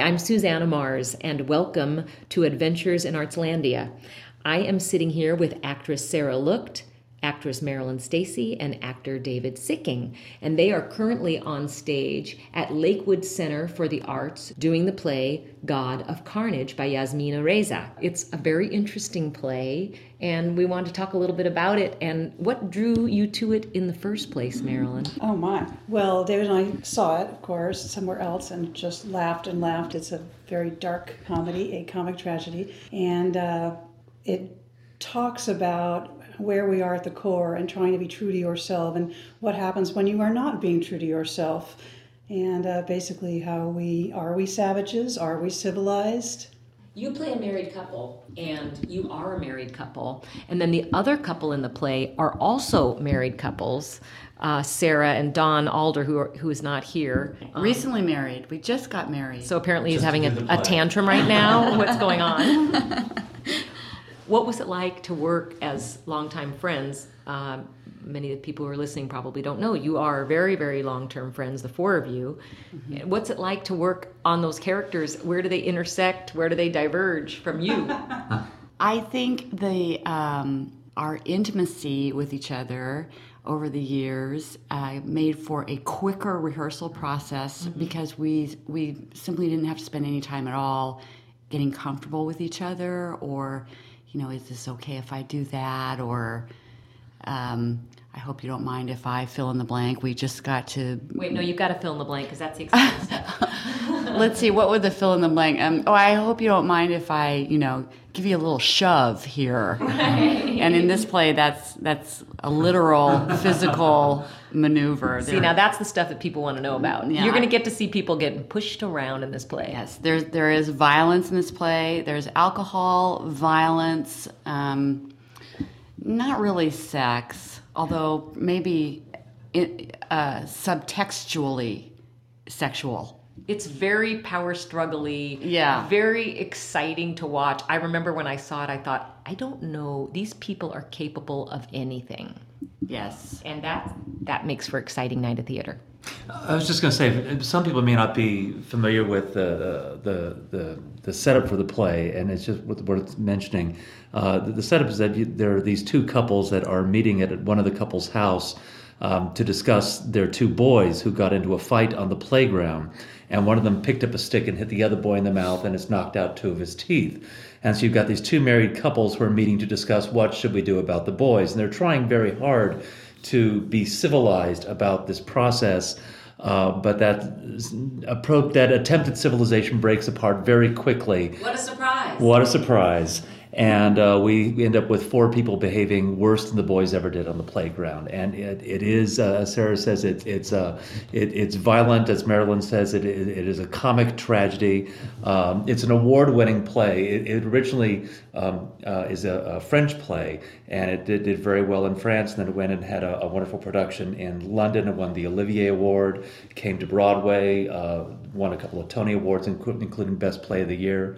I'm Susanna Mars, and welcome to Adventures in Artslandia. I am sitting here with actress Sarah Lucht, actress Marilyn Stacy, and actor David Sicking, and they are currently on stage at Lakewood Center for the Arts doing the play God of Carnage by Yasmina Reza. It's a very interesting play, and we wanted to talk a little bit about it and what drew you to it in the first place, Marilyn. Oh my. Well, David and I saw it, of course, somewhere else and just laughed and laughed. It's a very dark comedy, a comic tragedy, and it talks about where we are at the core and trying to be true to yourself and what happens when you are not being true to yourself. And basically are we savages? Are we civilized? You play a married couple, and you are a married couple. And then the other couple in the play are also married couples, Sarah and Don Alder, who is not here. Recently married. We just got married. So apparently he's having a tantrum right now. What's going on? What was it like to work as longtime friends? Many of the people who are listening probably don't know. You are very, very long-term friends, the four of you. Mm-hmm. What's it like to work on those characters? Where do they intersect? Where do they diverge from you? I think our intimacy with each other over the years made for a quicker rehearsal process because we simply didn't have to spend any time at all getting comfortable with each other, or is this okay if I do that? Or I hope you don't mind if I fill in the blank. We just got to... Wait, no, you've got to fill in the blank because that's the exciting stuff. Let's see, what would the fill in the blank? I hope you don't mind if I, give you a little shove here. Right. And in this play, that's a literal physical maneuver. See, now that's the stuff that people want to know about. Yeah. You're going to get to see people getting pushed around in this play. Yes, there is violence in this play. There's alcohol, violence, not really sex, although maybe subtextually sexual. It's very power struggle-y, yeah, very exciting to watch. I remember when I saw it, I thought, I don't know, these people are capable of anything. Yes. And that makes for exciting night of theater. I was just going to say, some people may not be familiar with the setup for the play, and it's just what it's mentioning. The setup is that there are these two couples that are meeting at one of the couple's house to discuss their two boys who got into a fight on the playground, and one of them picked up a stick and hit the other boy in the mouth, and it's knocked out two of his teeth. And so you've got these two married couples who are meeting to discuss what should we do about the boys, and they're trying very hard to be civilized about this process, but that attempt at civilization breaks apart very quickly. What a surprise! What a surprise! And we end up with four people behaving worse than the boys ever did on the playground. And it is, as Sarah says, it's violent. As Marilyn says, it is a comic tragedy. It's an award-winning play. It originally is a French play, and it did very well in France. And then it went and had a wonderful production in London. It won the Olivier Award. It came to Broadway. Won a couple of Tony Awards, including Best Play of the Year.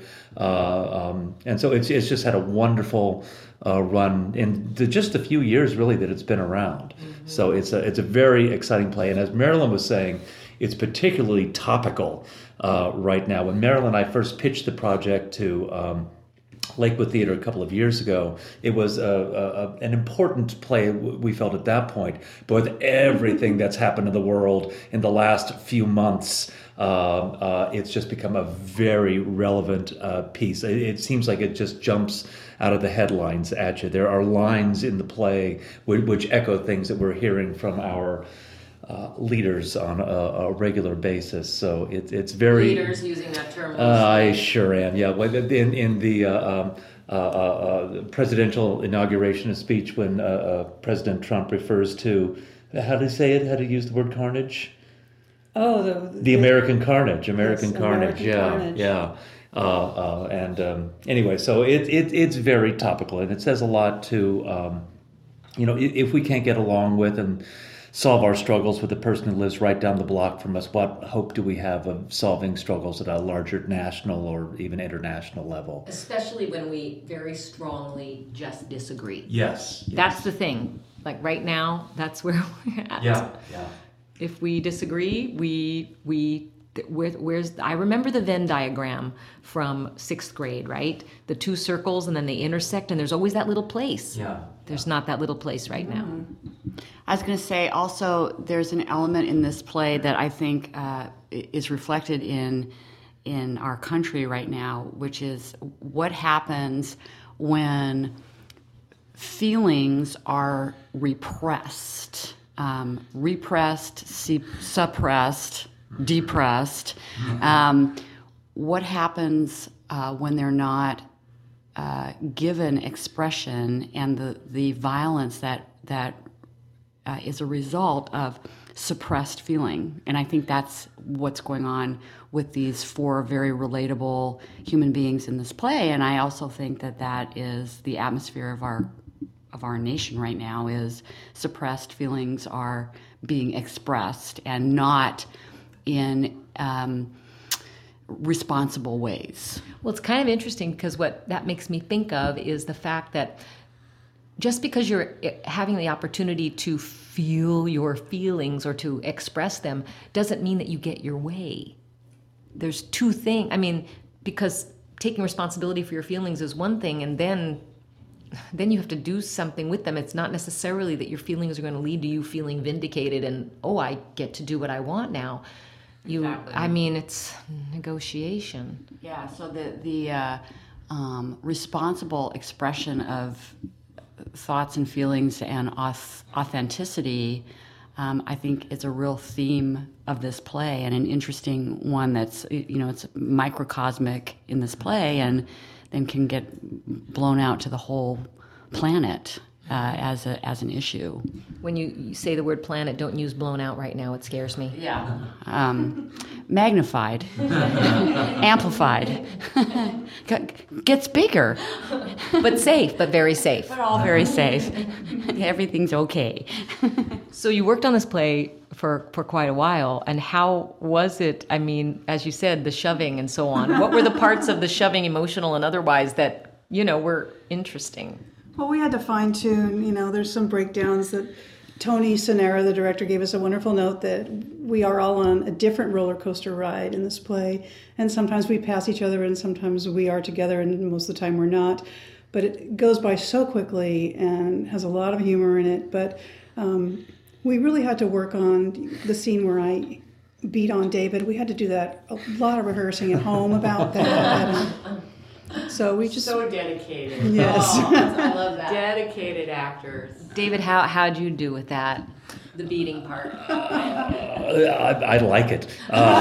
And so it's just had a wonderful run in just a few years, really, that it's been around. Mm-hmm. So it's a very exciting play. And as Marilyn was saying, it's particularly topical right now. When Marilyn and I first pitched the project to Lakewood Theater a couple of years ago, it was an important play, we felt at that point, but with everything that's happened in the world in the last few months, it's just become a very relevant piece. It seems like it just jumps out of the headlines at you. There are lines in the play which echo things that we're hearing from our leaders on a regular basis. So it's very... Leaders, using that term. I sure am, yeah. In the presidential inauguration speech, when President Trump refers to, how do you say it? How do you use the word carnage? Oh, the American carnage. American yes, carnage, American yeah. carnage. Anyway, so it's very topical, and it says a lot to, if we can't get along with and solve our struggles with the person who lives right down the block from us, what hope do we have of solving struggles at a larger national or even international level? Especially when we very strongly just disagree. Yes. That's the thing. Like right now, that's where we're at. Yeah. If we disagree, we where's I remember the Venn diagram from 6th grade, right? The 2 circles and then they intersect, and there's always that little place. Yeah. There's not that little place right now. I was going to say also there's an element in this play that I think is reflected in our country right now, which is what happens when feelings are repressed, suppressed, depressed. What happens when they're not given expression, and the violence that is a result of suppressed feeling. And I think that's what's going on with these 4 very relatable human beings in this play. And I also think that is the atmosphere of our nation right now, is suppressed feelings are being expressed and not in responsible ways. Well, it's kind of interesting because what that makes me think of is the fact that just because you're having the opportunity to feel your feelings or to express them doesn't mean that you get your way. There's 2 things. I mean, because taking responsibility for your feelings is one thing, and then you have to do something with them. It's not necessarily that your feelings are going to lead to you feeling vindicated and, oh, I get to do what I want now. Exactly. I mean, it's negotiation. Yeah, so the responsible expression of thoughts and feelings and authenticity, I think is a real theme of this play, and an interesting one that's, it's microcosmic in this play and then can get blown out to the whole planet as an issue. When you say the word planet, don't use blown out right now. It scares me. Yeah. Magnified, amplified, gets bigger. But safe, but very safe. But all very safe. Everything's okay. So you worked on this play for quite a while, and how was it? I mean, as you said, the shoving and so on. What were the parts of the shoving, emotional and otherwise, that, were interesting? Well, we had to fine tune, there's some breakdowns that Tony Sonera, the director, gave us a wonderful note that we are all on a different roller coaster ride in this play. And sometimes we pass each other and sometimes we are together and most of the time we're not. But it goes by so quickly and has a lot of humor in it. But we really had to work on the scene where I beat on David. We had to do that, a lot of rehearsing at home about that. So we just... So dedicated. Yes. Oh, I love that. Dedicated actors. David, how'd you do with that? The beating part. I like it.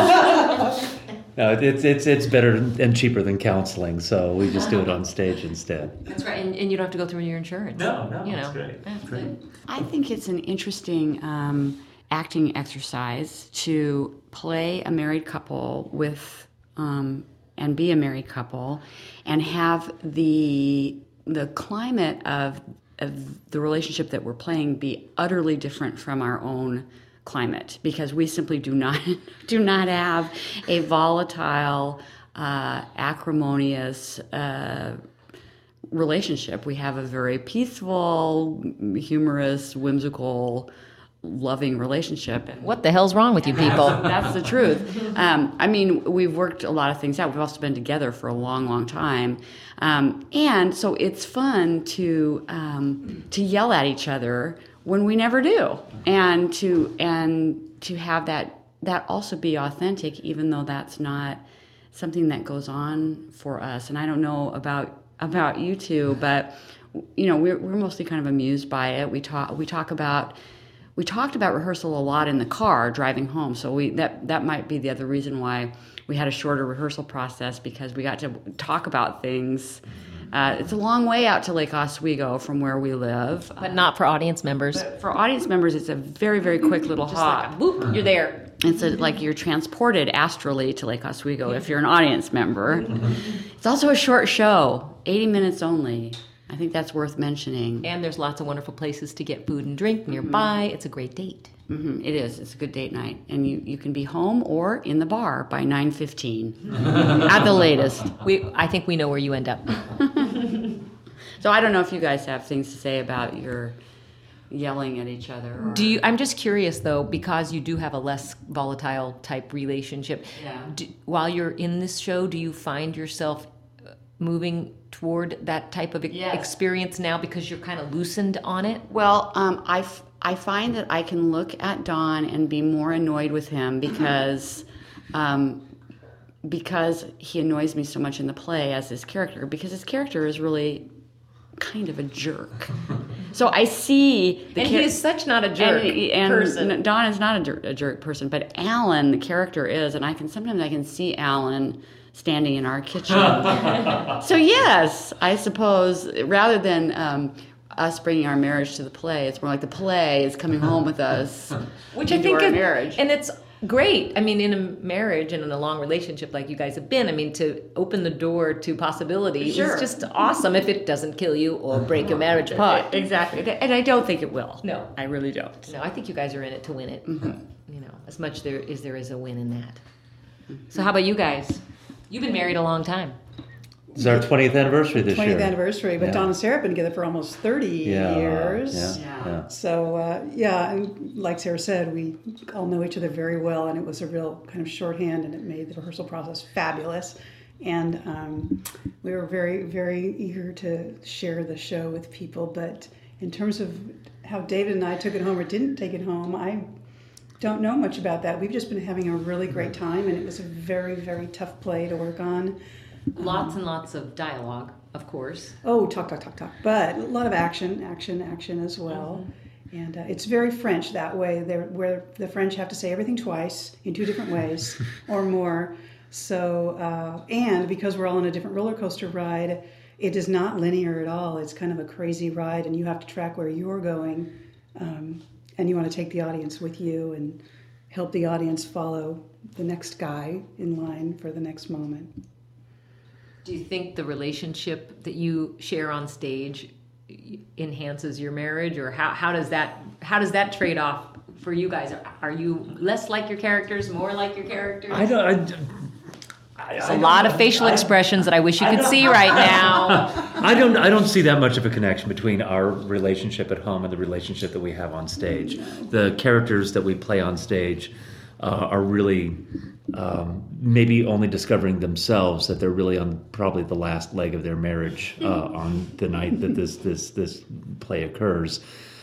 No, it's better and cheaper than counseling, so we just do it on stage instead. That's right, and you don't have to go through your insurance. No, that's great. That's great. I think it's an interesting acting exercise to play a married couple with... and be a married couple, and have the climate of the relationship that we're playing be utterly different from our own climate, because we simply do not have a volatile, acrimonious relationship. We have a very peaceful, humorous, whimsical, loving relationship. What the hell's wrong with you people? That's the truth. We've worked a lot of things out. We've also been together for a long, long time. And so it's fun to yell at each other when we never do. And to have that also be authentic, even though that's not something that goes on for us. And I don't know about you two, but we're mostly kind of amused by it. We talked about rehearsal a lot in the car driving home, so that might be the other reason why we had a shorter rehearsal process, because we got to talk about things. It's a long way out to Lake Oswego from where we live, But not for audience members. but for audience members, it's a very, very quick little hop. Whoop, you're there. It's like you're transported astrally to Lake Oswego if you're an audience member. It's also a short show, 80 minutes only. I think that's worth mentioning. And there's lots of wonderful places to get food and drink nearby. It's a great date. Mm-hmm. It is. It's a good date night. And you can be home or in the bar by 9:15 at the latest. I think we know where you end up. So I don't know if you guys have things to say about your yelling at each other. Or, Do you? I'm just curious though, because you do have a less volatile type relationship. Yeah. While you're in this show, do you find yourself moving toward that type of Yes. experience now because you're kind of loosened on it? Well, I find that I can look at Don and be more annoyed with him because he annoys me so much in the play as his character, because his character is really kind of a jerk. So I see the And he is such not a jerk and person. Don is not a jerk person, but Alan, the character, is, and I can see Alan standing in our kitchen. So yes, I suppose rather than us bringing our marriage to the play, it's more like the play is coming home with us, Which I into think our is, marriage. and it's great. I mean, in a marriage and in a long relationship like you guys have been, I mean, to open the door to possibility Sure. is just awesome if it doesn't kill you or break your marriage apart. Exactly, and I don't think it will. No. I really don't. No, I think you guys are in it to win it. Mm-hmm. You know, as much there is a win in that. So how about you guys? You've been married a long time. It's our 20th anniversary this 20th year. anniversary, but Yeah. Don and Sarah have been together for almost 30 years. Yeah. So, and like Sarah said, we all know each other very well, and it was a real kind of shorthand, and it made the rehearsal process fabulous. And we were very, very eager to share the show with people. But in terms of how David and I took it home or didn't take it home, I don't know much about that. We've just been having a really great time, and it was a very, very tough play to work on. Lots and lots of dialogue, of course. Oh, talk. But a lot of action as well. And it's very French that way, where the French have to say everything twice in two different ways or more. So, and because we're all on a different roller coaster ride, it is not linear at all. It's kind of a crazy ride, and you have to track where you're going. And you want to take the audience with you and help the audience follow the next guy in line for the next moment. Do you think the relationship that you share on stage enhances your marriage, or how does that trade off for you guys? Are you less like your characters, more like your characters? There's a lot of facial expressions that I wish you could see right now. I don't see that much of a connection between our relationship at home and the relationship that we have on stage. The characters that we play on stage are really maybe only discovering themselves, that they're really on probably the last leg of their marriage on the night that this play occurs.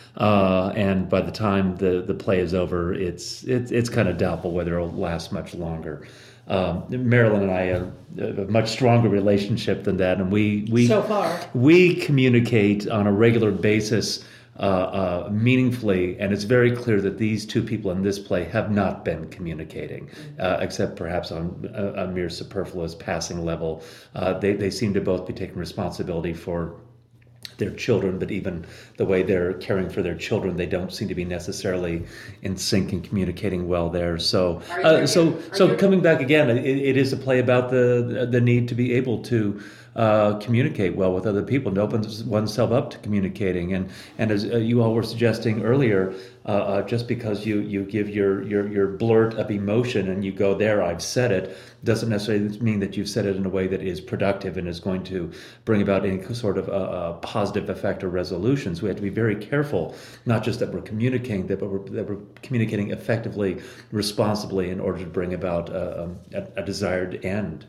And by the time the play is over, it's kind of doubtful whether it'll last much longer. Marilyn and I have a much stronger relationship than that, and we So far. we communicate on a regular basis meaningfully, and it's very clear that these two people in this play have not been communicating, except perhaps on a mere superfluous passing level. They seem to both be taking responsibility for their children, but even the way they're caring for their children, they don't seem to be necessarily in sync and communicating well there. So, coming back again, it is a play about the need to be able to communicate well with other people and open oneself up to communicating. And as you all were suggesting earlier, just because you give your blurt of emotion and you go, there, I've said it, doesn't necessarily mean that you've said it in a way that is productive and is going to bring about any sort of a positive effect or resolution. So we have to be very careful, not just that we're communicating, that we're communicating effectively, responsibly, in order to bring about a desired end.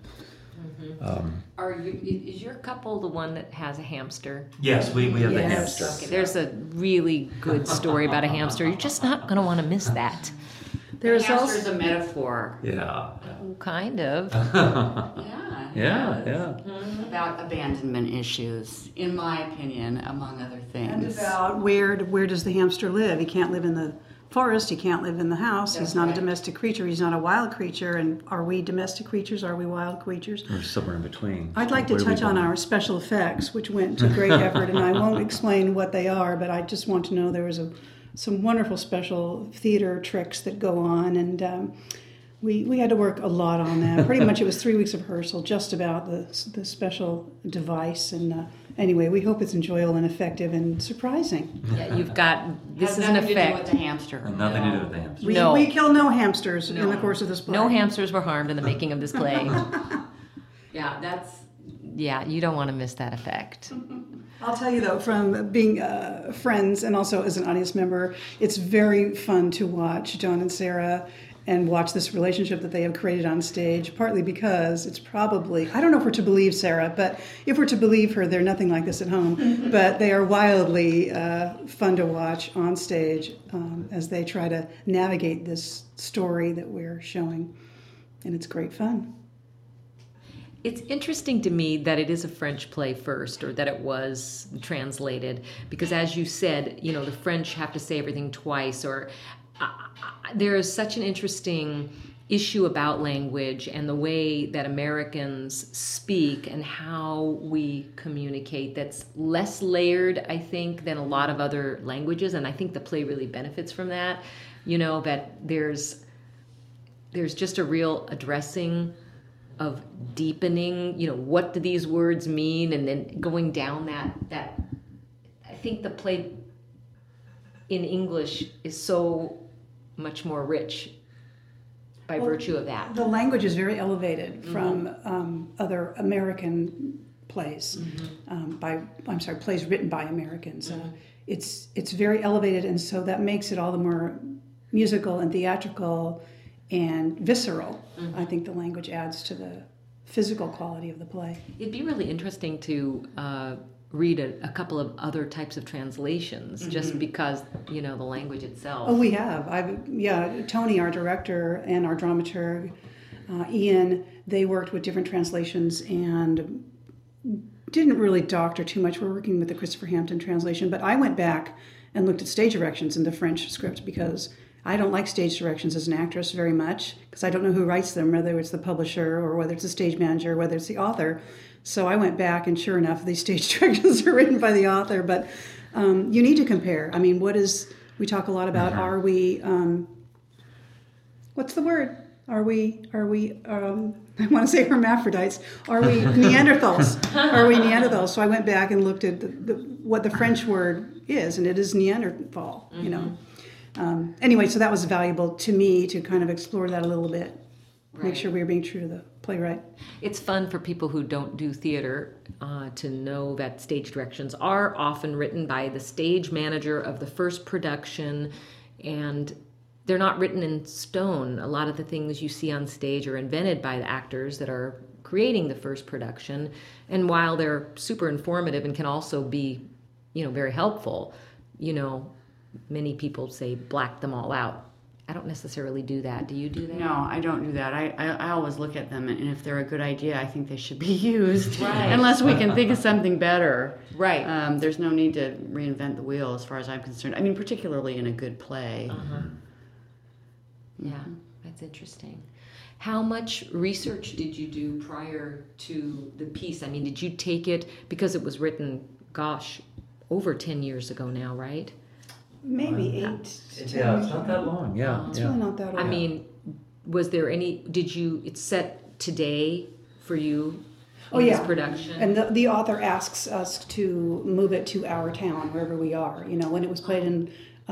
Is your couple the one that has a hamster? Yes, we have the Yes. hamster. Okay, there's a really good story about a hamster. You're just not going to want to miss that. There's Hamster is also a metaphor. Yeah. Kind of. Yeah. About abandonment issues, in my opinion, among other and things. about where does the hamster live? He can't live in the forest. He can't live in the house. That's He's not right. a domestic creature. He's not a wild creature. And are we domestic creatures? Are we wild creatures? Or somewhere in between. I'd like to Where do we touch on belong? our special effects, which went to great effort, and I won't explain what they are, but I just want to know there was some wonderful special theater tricks that go on, and we had to work a lot on that. Pretty much it was 3 weeks of rehearsal just about the special device, and anyway, we hope it's enjoyable and effective and surprising. Yeah, you've got, this Has is an nothing to do with effect. the hamster. Nothing to do with the hamster. No. We kill no hamsters in the course of this play. No hamsters were harmed in the making of this play. Yeah, that's Yeah, you don't want to miss that effect. I'll tell you though, from being friends and also as an audience member, it's very fun to watch John and Sarah and watch this relationship that they have created on stage, partly because it's probably, I don't know if we're to believe Sarah, but if we're to believe her, they're nothing like this at home. But they are wildly fun to watch on stage as they try to navigate this story that we're showing. And it's great fun. It's interesting to me that it is a French play first, or that it was translated, because as you said, the French have to say everything twice, or there is such an interesting issue about language and the way that Americans speak and how we communicate that's less layered, I think, than a lot of other languages. And I think the play really benefits from that, that there's just a real addressing of deepening, what do these words mean? And then going down that I think the play in English is so much more rich by virtue of that. The language is very elevated from other American plays, plays written by Americans. It's very elevated, and so that makes it all the more musical and theatrical and visceral. I think the language adds to the physical quality of the play. It'd be really interesting to read a couple of other types of translations, just because the language itself. Oh, we have. Tony, our director, and our dramaturg, Ian, they worked with different translations and didn't really doctor too much. We're working with the Christopher Hampton translation, but I went back and looked at stage directions in the French script because I don't like stage directions as an actress very much because I don't know who writes them, whether it's the publisher or whether it's the stage manager, or whether it's the author. So I went back, and sure enough, these stage directions are written by the author. But you need to compare. I mean, we talk a lot about, are we, what's the word? Are we, I want to say hermaphrodites. Are we Neanderthals? Are we Neanderthals? So I went back and looked at what the French word is, and it is Neanderthal, Anyway, so that was valuable to me to kind of explore that a little bit. Right. Make sure we were being true to the playwright. It's fun for people who don't do theater to know that stage directions are often written by the stage manager of the first production, and they're not written in stone. A lot of the things you see on stage are invented by the actors that are creating the first production, and while they're super informative and can also be, very helpful, many people say black them all out. I don't necessarily do that. Do you do that? No, I don't do that. I always look at them, and if they're a good idea, I think they should be used. Right. Unless we can think of something better. Right. There's no need to reinvent the wheel as far as I'm concerned. I mean, particularly in a good play. Yeah, that's interesting. How much research did you do prior to the piece? I mean, did you take it, because it was written, over 10 years ago now, right? Maybe 8. Yeah, it's not that long. Yeah, it's really not that long. I mean, was there any? It's set today for you? This production, and the author asks us to move it to our town, wherever we are. When it was played in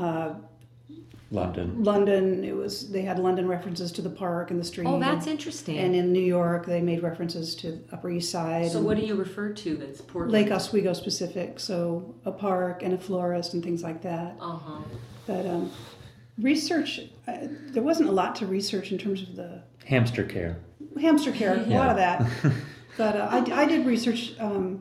London, they had London references to the park and the street. Oh, that's interesting. And in New York, they made references to Upper East Side. So what do you refer to that's Portland? Lake Oswego specific, so a park and a florist and things like that. But research, there wasn't a lot to research in terms of the hamster care, a lot of that. But I did research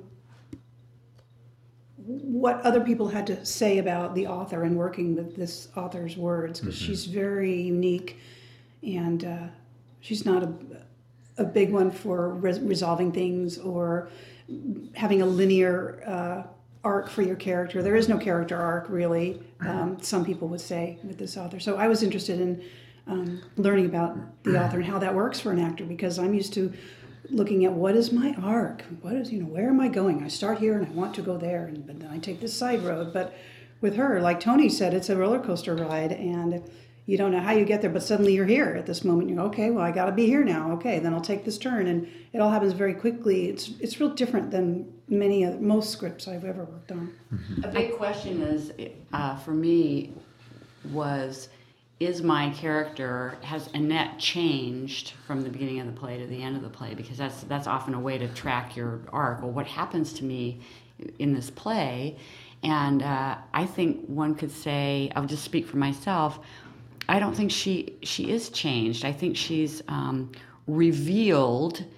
what other people had to say about the author and working with this author's words, because she's very unique, and she's not a big one for resolving things or having a linear arc for your character. There is no character arc, really, some people would say, with this author. So I was interested in learning about the author and how that works for an actor, because I'm used to looking at what is my arc, where am I going? I start here and I want to go there, but then I take this side road. But with her, like Tony said, it's a roller coaster ride, and you don't know how you get there, but suddenly you're here at this moment. You go, okay, well, I got to be here now. Okay, then I'll take this turn, and it all happens very quickly. It's real different than most scripts I've ever worked on. A big question is, for me, is my character, has Annette changed from the beginning of the play to the end of the play? Because that's often a way to track your arc. Well, what happens to me in this play. And I think one could say, I'll just speak for myself, I don't think she is changed. I think she's revealed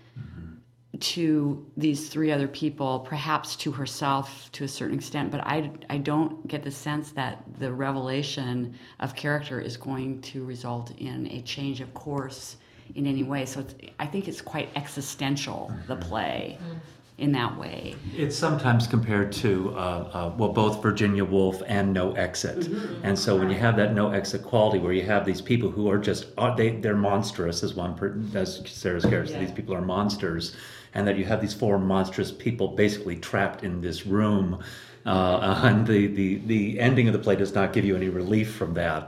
to these three other people, perhaps to herself to a certain extent, but I don't get the sense that the revelation of character is going to result in a change of course in any way. So I think it's quite existential, the play, in that way. It's sometimes compared to, both Virginia Woolf and No Exit. And so when you have that No Exit quality, where you have these people who are just, they're monstrous, as Sarah's character said, these people are monsters, and that you have these four monstrous people basically trapped in this room, and the ending of the play does not give you any relief from that.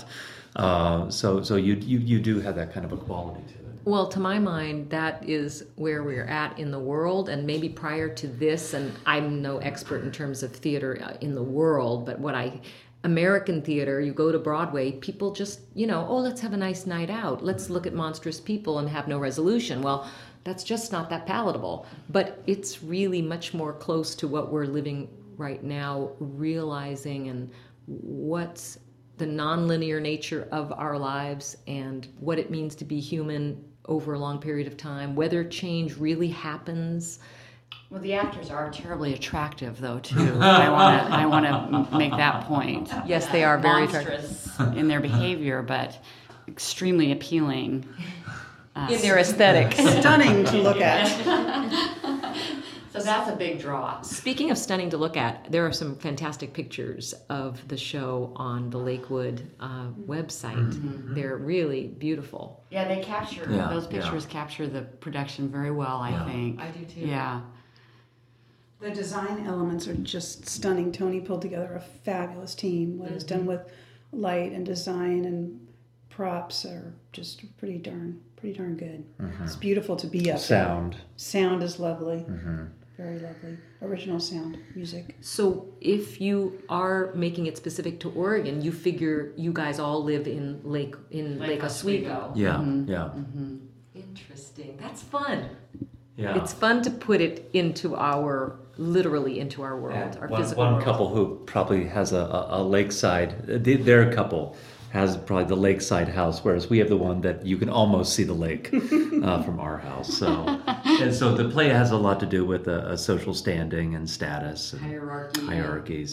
So you do have that kind of a quality to it. Well, to my mind, that is where we're at in the world, and maybe prior to this, and I'm no expert in terms of theater in the world, but American theater, you go to Broadway, people just, let's have a nice night out. Let's look at monstrous people and have no resolution. Well, that's just not that palatable. But it's really much more close to what we're living right now, realizing and what's the nonlinear nature of our lives and what it means to be human over a long period of time, whether change really happens. Well, the actors are terribly attractive, though, too. I want to make that point. Yes, they are very monstrous in their behavior, but extremely appealing in their aesthetic. Stunning to look at. So that's a big draw. Speaking of stunning to look at, there are some fantastic pictures of the show on the Lakewood website. They're really beautiful. Yeah, they capture, those pictures capture the production very well, I think. I do too. Yeah. The design elements are just stunning. Tony pulled together a fabulous team. What is done with light and design and props are just pretty darn good. It's beautiful to be up Sound. there. Sound is lovely. Very lovely. Original sound, music. So if you are making it specific to Oregon, you figure you guys all live in Lake Oswego. Yeah. Interesting. That's fun. Yeah. It's fun to put it literally into our world, our physical one world. couple who probably has a lakeside, their couple has probably the lakeside house, whereas we have the one that you can almost see the lake from our house. So, and so the play has a lot to do with a social standing and status, and hierarchies.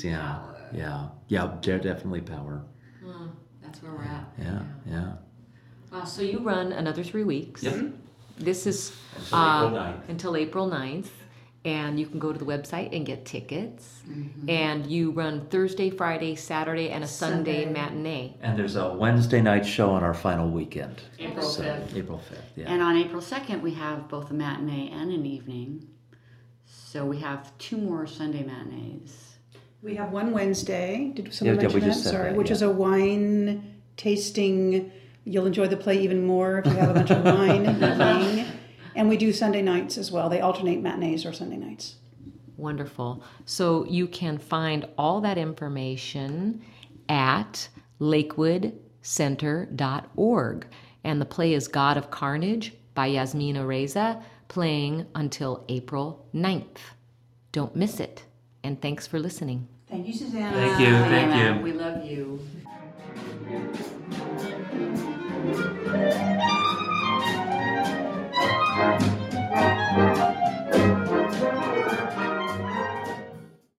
Definitely power. That's where we're at. Yeah. Wow. So you run another 3 weeks. Yep. This is Until April 9th. And you can go to the website and get tickets. And you run Thursday, Friday, Saturday, and a Sunday matinee. And there's a Wednesday night show on our final weekend. April 5th. April 5th, yeah. And on April 2nd, we have both a matinee and an evening. So we have 2 more Sunday matinees. We have one Wednesday. Did someone we mention that? just said Sorry, that, which is a wine tasting. You'll enjoy the play even more if you have a bunch of wine evening. And we do Sunday nights as well. They alternate matinees or Sunday nights. Wonderful. So you can find all that information at lakewoodcenter.org. And the play is God of Carnage by Yasmina Reza, playing until April 9th. Don't miss it. And thanks for listening. Thank you, Susanna. Thank you. We love you.